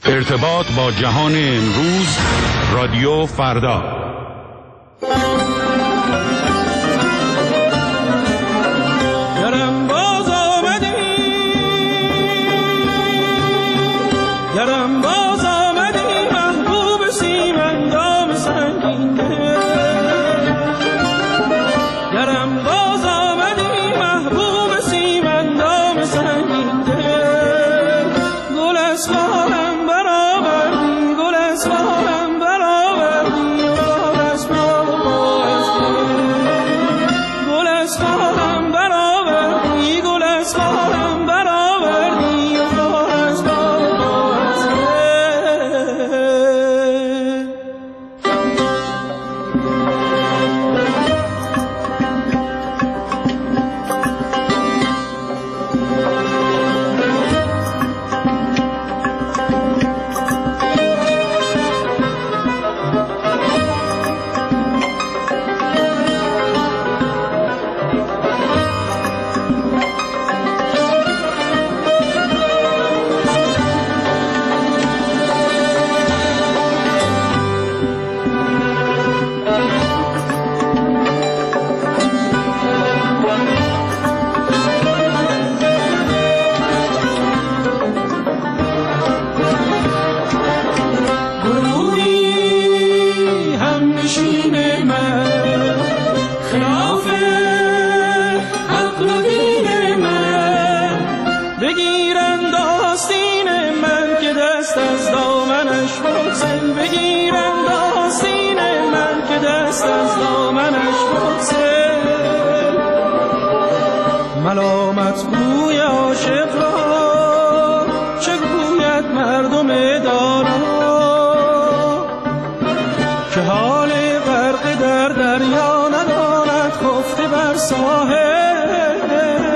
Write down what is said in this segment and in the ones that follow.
ارتباط با جهان امروز، رادیو فردا. گرم باز آمدی، گرم باز آمدی محبوب سیمندام سنگین دل، گرم باز آمدی محبوب سیمندام سنگین دل، گل از خارم برآوردی، گل از خارم برآوردی و خار از ما از گل از خارم برآوردی، گل از خارم برآوردی و خار از ما از ملامت گوی عاشق را چه گوید مردم دانا که حال غرق در دریا نداند خفته بر ساحل.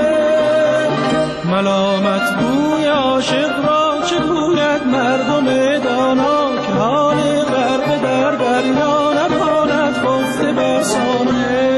ملامت گوی عاشق را چه گوید مردم دانا که حال غرق در دریا نداند خفته بر ساحل.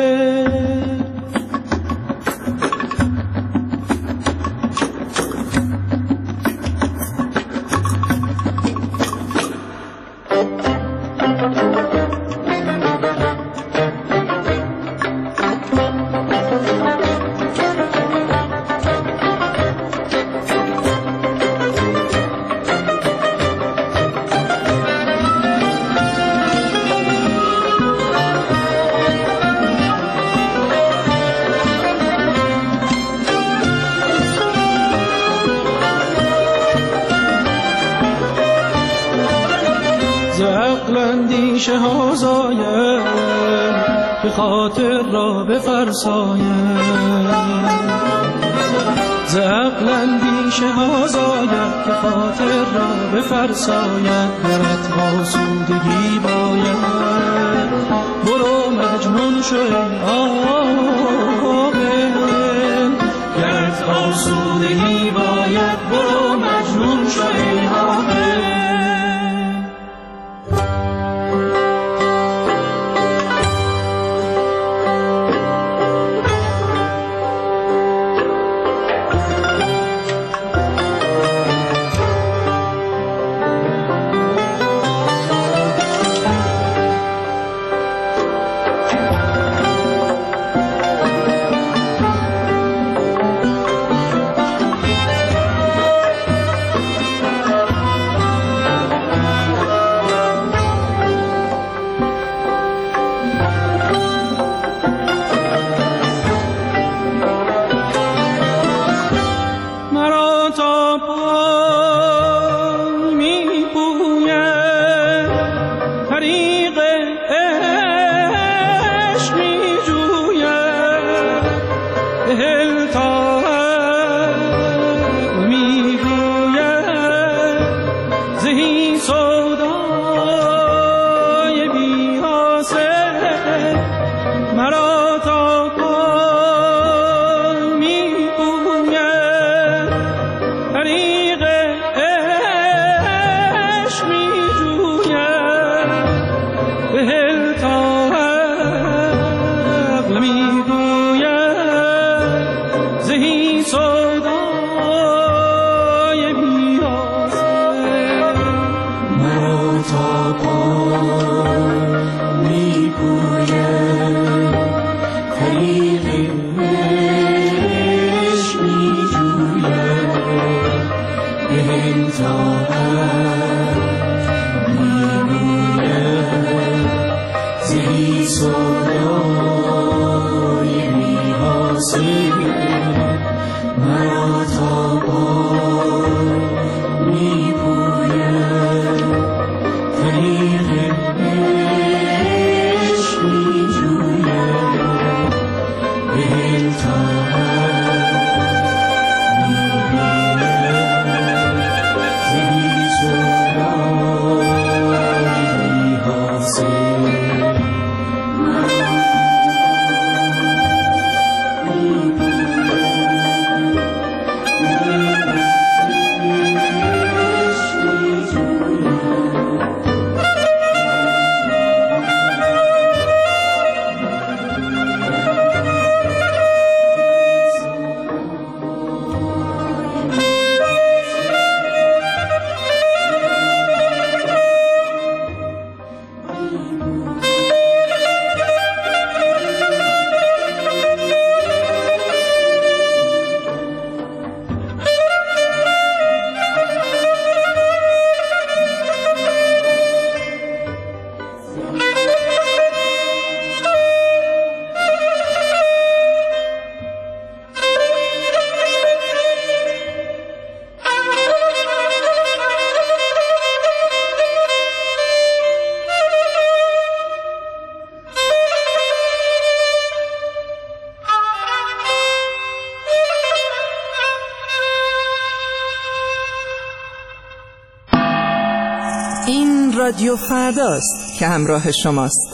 اندیشه ها زایم که خاطر را بفرسایم، ز عقل اندیشه ها زایم که خاطر را بفرسایم. گرت آسودگی باید برو مجنون شو ای عاقل، گرت آسودگی باید برو مجنون شو ای عاقل. طریق رادیو فرداست که همراه شماست.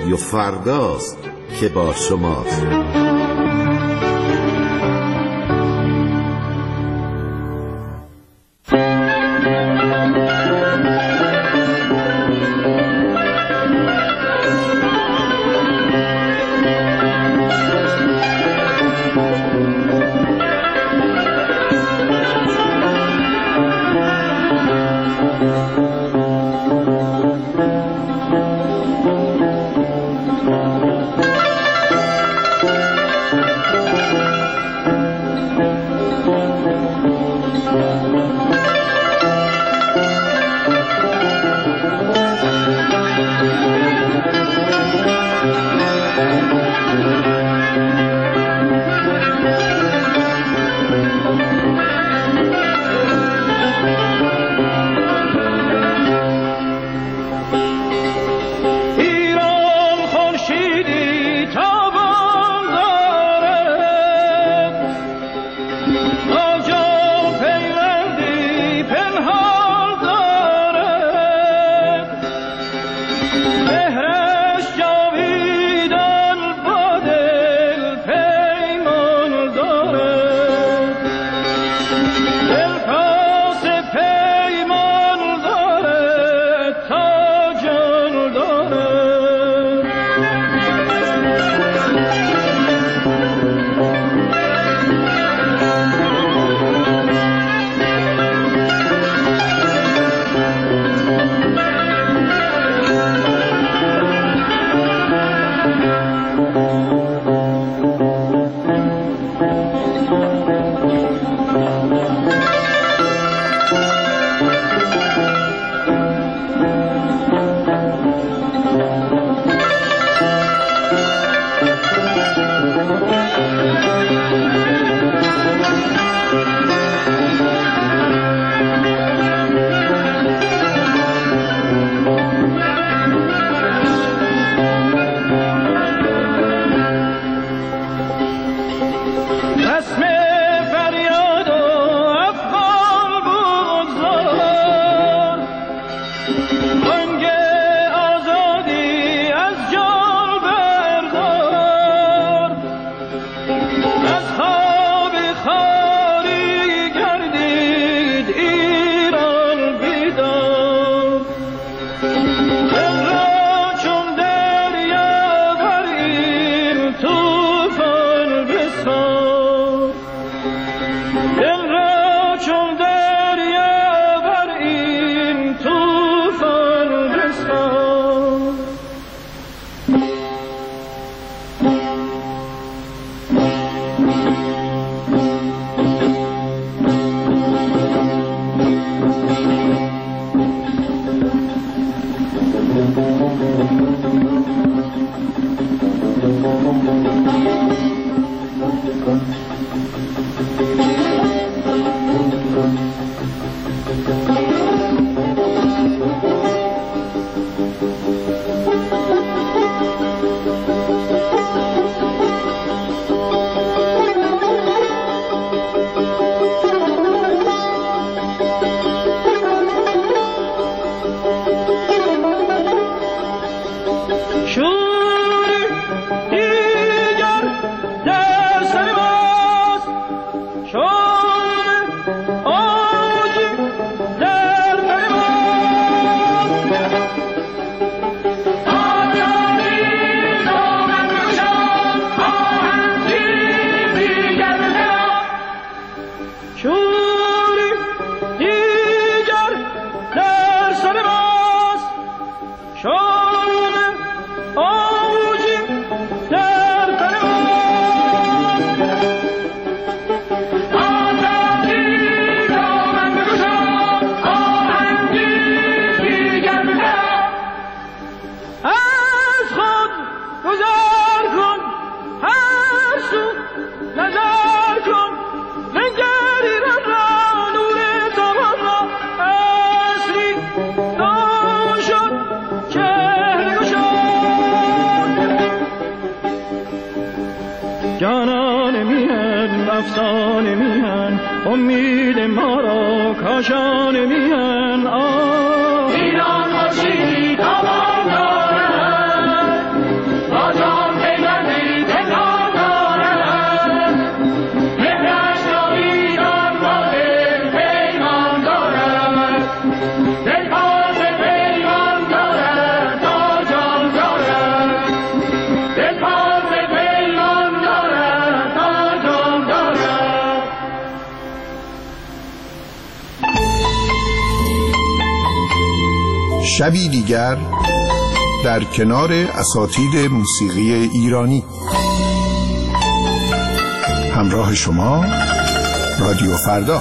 رادیو فرداست که با شماست. جانان میهن افسانه میهن امید ما را کاشانه میهن ایران خورشیدی تابان دارد شبی دیگر در کنار اساتید موسیقی ایرانی. همراه شما رادیو فردا.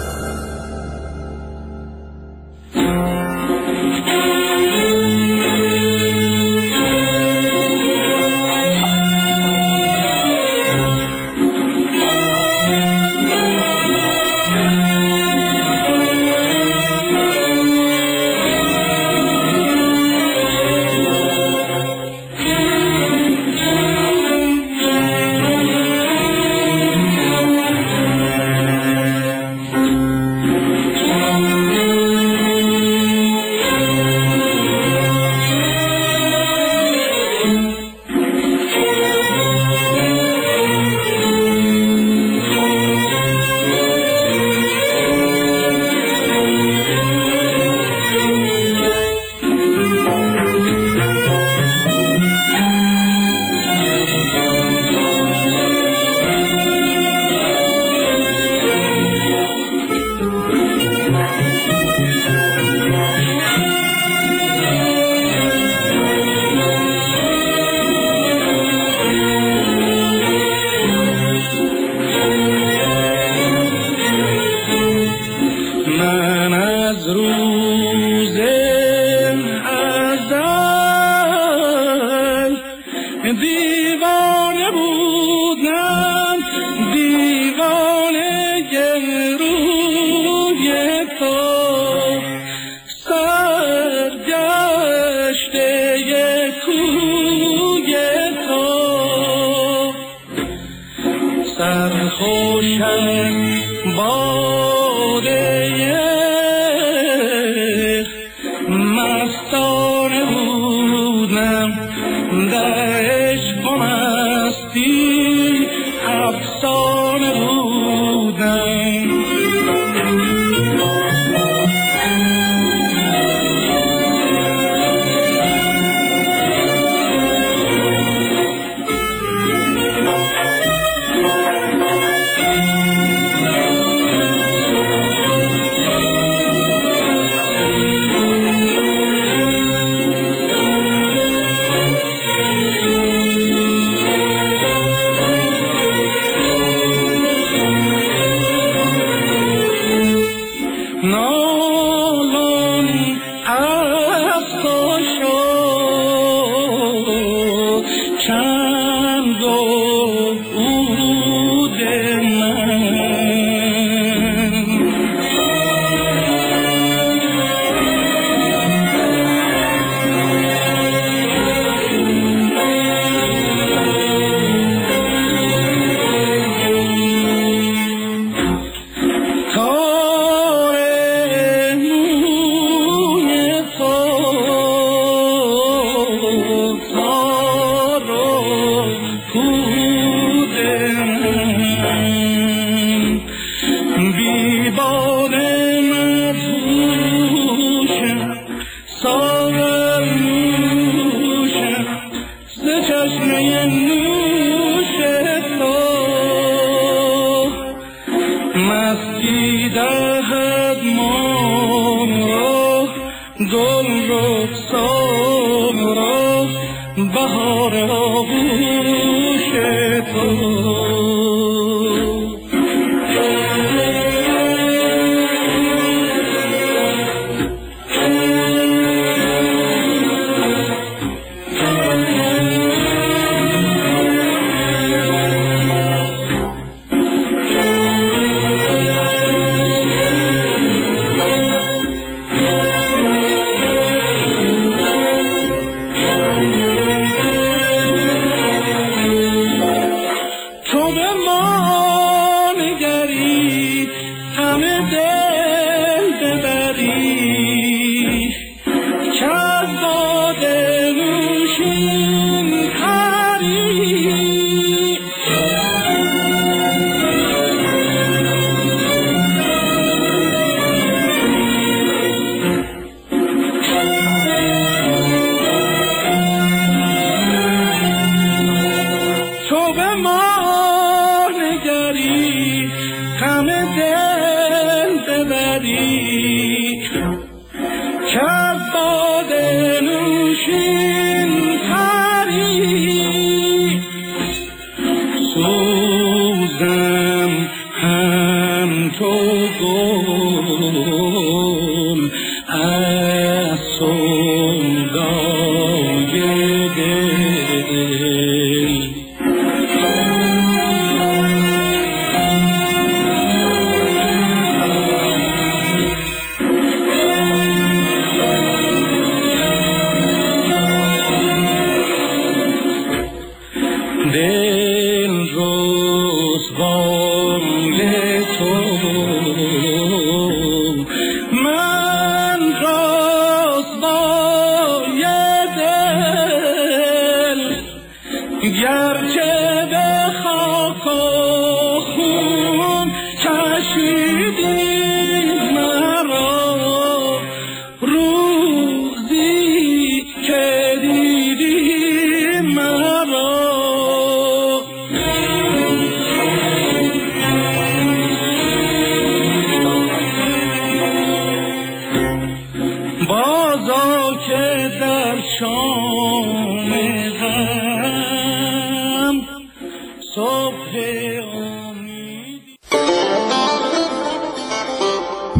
کرد باد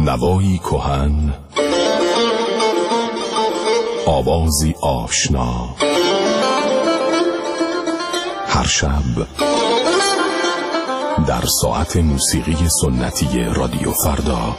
نوایی کهن، آوازی آشنا، هر شب در ساعت موسیقی سنتی رادیو فردا.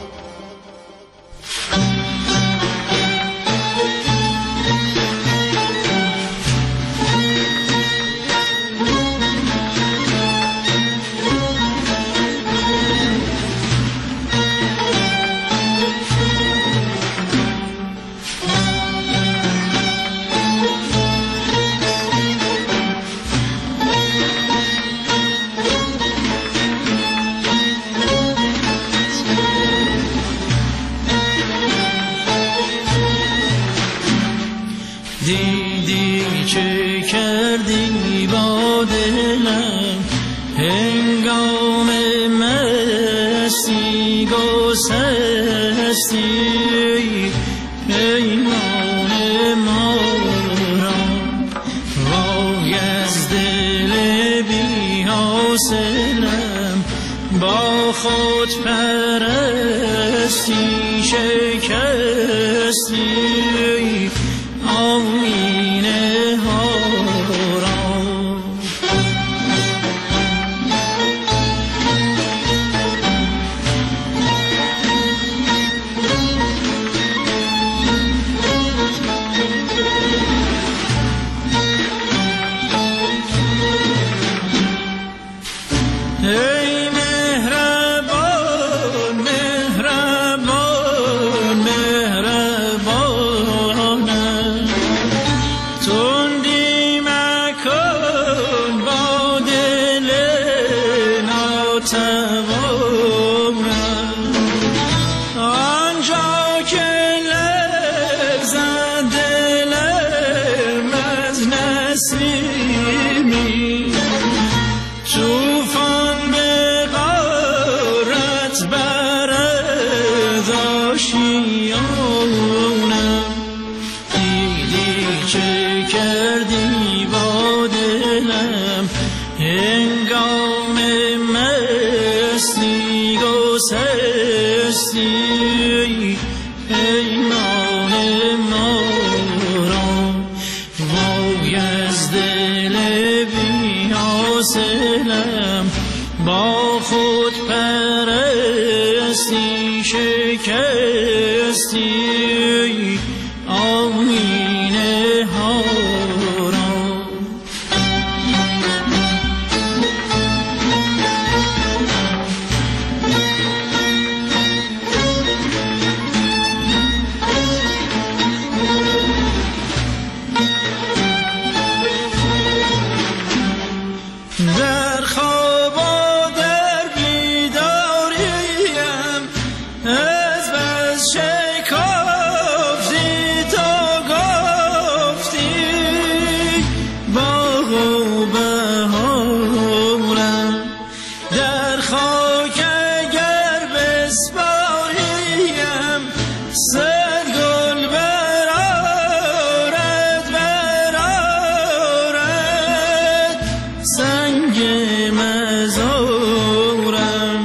دیدی چه کردی با دلم هنگام مستی گسستی پیمان ما را وای از دل بی حاصلم با خود پرستی شکستی آینه ها را. ای مهربان مهربان مهربانم، تندی مکن با دل ناتوانم، آنجا که لرزد دلم از نسیمی طوفان به غارت برد آشیانم. دیدی چه کردی با دلم هنگام مستی گسستی پیمان ما را وای از دل بی حاصلم با خود پرستی شکستی آینه ها را. در خواب و در بیداریم از بس شکافتی تا گفتی باغ و بهارم. در خاک اگر بسپاریم صد گل برآرد برآرد سنگ مزارم.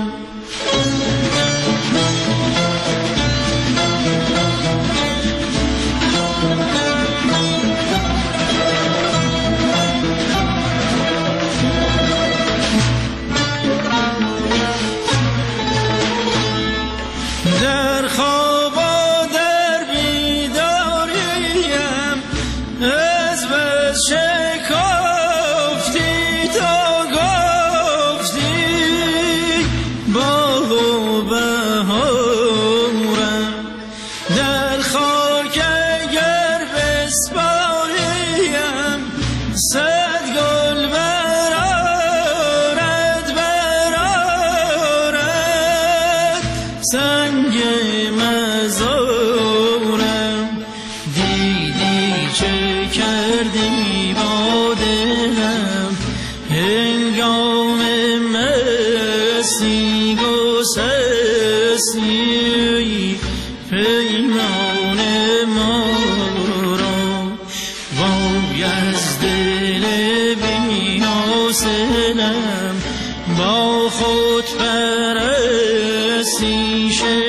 در خواب و در بیداریم از بس شکافتی تا گفتی باغ و بهارم. در خاک اگر بسپاریم صد گل برآرد برآرد سنگ مزارم. دیدی چه کردی با دلم هنگام مستی گسستی پیمان ما را وای از دل بی حاصلم با خود پرستی